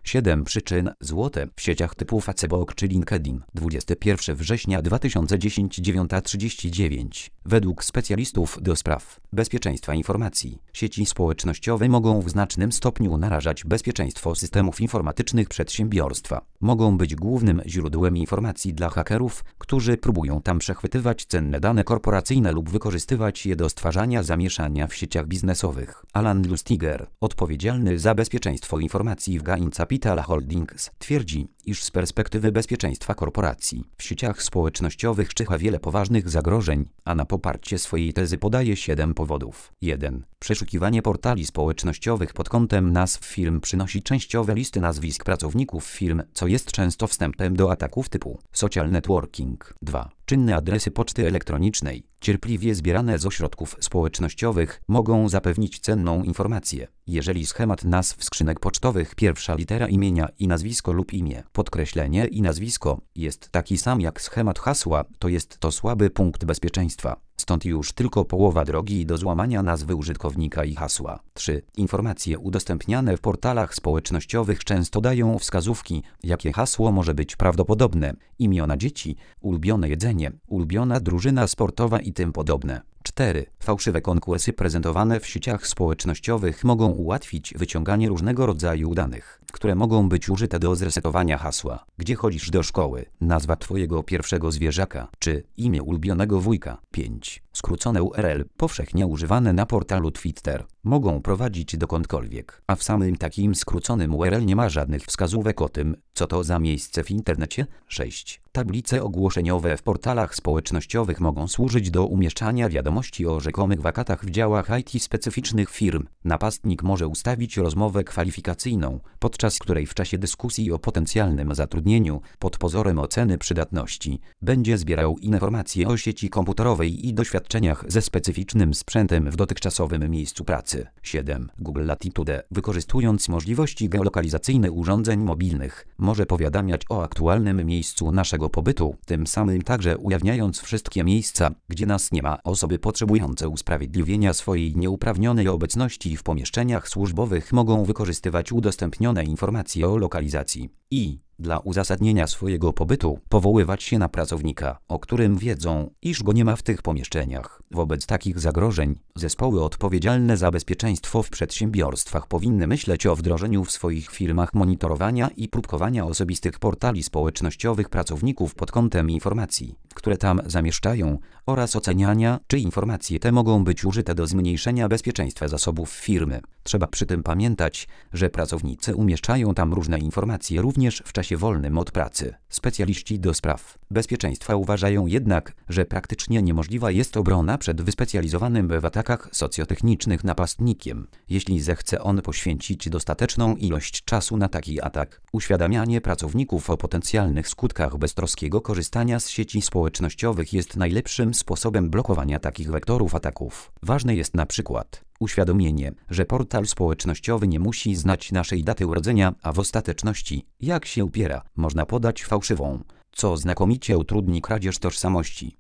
7 przyczyn złote w sieciach typu Facebook czy LinkedIn. 21 września 2010 9:39. Według specjalistów do spraw bezpieczeństwa informacji, sieci społecznościowe mogą w znacznym stopniu narażać bezpieczeństwo systemów informatycznych przedsiębiorstwa. Mogą być głównym źródłem informacji dla hakerów, którzy próbują tam przechwytywać cenne dane korporacyjne lub wykorzystywać je do stwarzania zamieszania w sieciach biznesowych. Alan Lustiger, odpowiedzialny za bezpieczeństwo informacji w Gain Capital Holdings, twierdzi, iż z perspektywy bezpieczeństwa korporacji w sieciach społecznościowych czyha wiele poważnych zagrożeń, a na poparcie swojej tezy podaje 7 powodów. 1. Przeszukiwanie portali społecznościowych pod kątem nazw firm przynosi częściowe listy nazwisk pracowników firm, co jest często wstępem do ataków typu social networking. 2. Czynne adresy poczty elektronicznej, cierpliwie zbierane z ośrodków społecznościowych, mogą zapewnić cenną informację. Jeżeli schemat nazw skrzynek pocztowych, pierwsza litera imienia i nazwisko lub imię, podkreślenie i nazwisko jest taki sam jak schemat hasła, to jest to słaby punkt bezpieczeństwa. Stąd już tylko połowa drogi do złamania nazwy użytkownika i hasła. 3. Informacje udostępniane w portalach społecznościowych często dają wskazówki, jakie hasło może być prawdopodobne, imiona dzieci, ulubione jedzenie, ulubiona drużyna sportowa i tym podobne. 4. Fałszywe konkursy prezentowane w sieciach społecznościowych mogą ułatwić wyciąganie różnego rodzaju danych, które mogą być użyte do zresetowania hasła. Gdzie chodzisz do szkoły? Nazwa twojego pierwszego zwierzaka, czy imię ulubionego wujka. 5. Skrócone URL, powszechnie używane na portalu Twitter, mogą prowadzić dokądkolwiek, a w samym takim skróconym URL nie ma żadnych wskazówek o tym, co to za miejsce w internecie. 6. Tablice ogłoszeniowe w portalach społecznościowych mogą służyć do umieszczania wiadomości o rzekomych wakatach w działach IT specyficznych firm. Napastnik może ustawić rozmowę kwalifikacyjną, podczas której w czasie dyskusji o potencjalnym zatrudnieniu, pod pozorem oceny przydatności, będzie zbierał informacje o sieci komputerowej i doświadczeniach ze specyficznym sprzętem w dotychczasowym miejscu pracy. 7. Google Latitude, wykorzystując możliwości geolokalizacyjne urządzeń mobilnych, może powiadamiać o aktualnym miejscu naszego pobytu, tym samym także ujawniając wszystkie miejsca, gdzie nas nie ma. Osoby potrzebujące usprawiedliwienia swojej nieuprawnionej obecności w pomieszczeniach służbowych mogą wykorzystywać udostępnione informacje o lokalizacji i dla uzasadnienia swojego pobytu powoływać się na pracownika, o którym wiedzą, iż go nie ma w tych pomieszczeniach. Wobec takich zagrożeń zespoły odpowiedzialne za bezpieczeństwo w przedsiębiorstwach powinny myśleć o wdrożeniu w swoich firmach monitorowania i próbkowania osobistych portali społecznościowych pracowników pod kątem informacji, które tam zamieszczają, oraz oceniania, czy informacje te mogą być użyte do zmniejszenia bezpieczeństwa zasobów firmy. Trzeba przy tym pamiętać, że pracownicy umieszczają tam różne informacje również w czasie wolnym od pracy. Specjaliści do spraw bezpieczeństwa uważają jednak, że praktycznie niemożliwa jest obrona przed wyspecjalizowanym w atakach socjotechnicznych napastnikiem, jeśli zechce on poświęcić dostateczną ilość czasu na taki atak. Uświadamianie pracowników o potencjalnych skutkach beztroskiego korzystania z sieci społecznościowych jest najlepszym sposobem blokowania takich wektorów ataków. Ważne jest na przykład uświadomienie, że portal społecznościowy nie musi znać naszej daty urodzenia, a w ostateczności, jak się upiera, można podać fałszywą, co znakomicie utrudni kradzież tożsamości.